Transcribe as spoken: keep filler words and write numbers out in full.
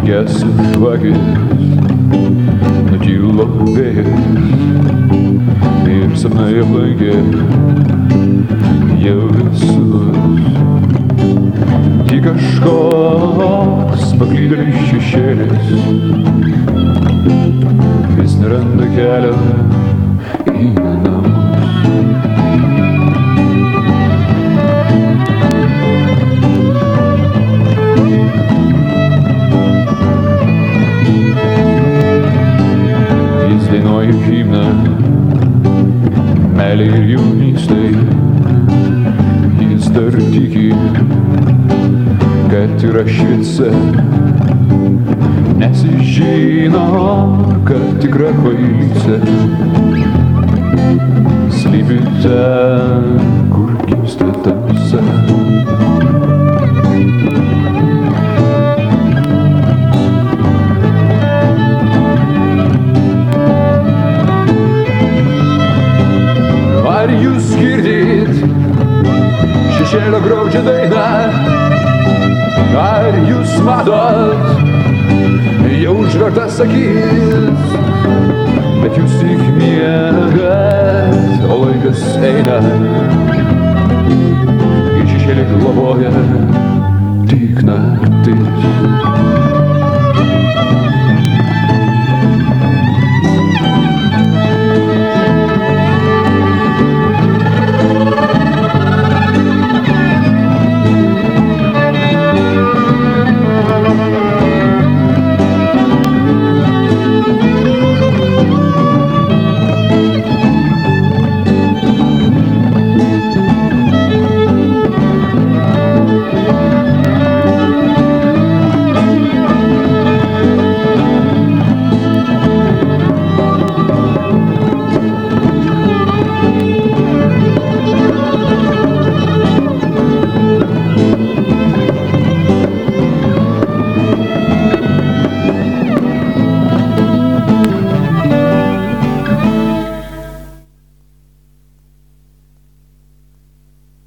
Degęs žvakės, nutylo vėjas ir sapnai aplankė jau visus. Tik kažkoks paklydėlis šešėlis vis neranda kelio į namus. Dainuoju himną meilei ir jaunystei. Jis dar tiki, kad yra šviesa, nes jis žino, kad tikra kvailystė slypi ten, kur gimsta tamsa. Ar jūs girdit šešėlio graudžią dainą? Ar jūs matot jau užvertas akis? Bet jūs tik miegat, o laikas eina. Ir šešėlį globoja tik naktis.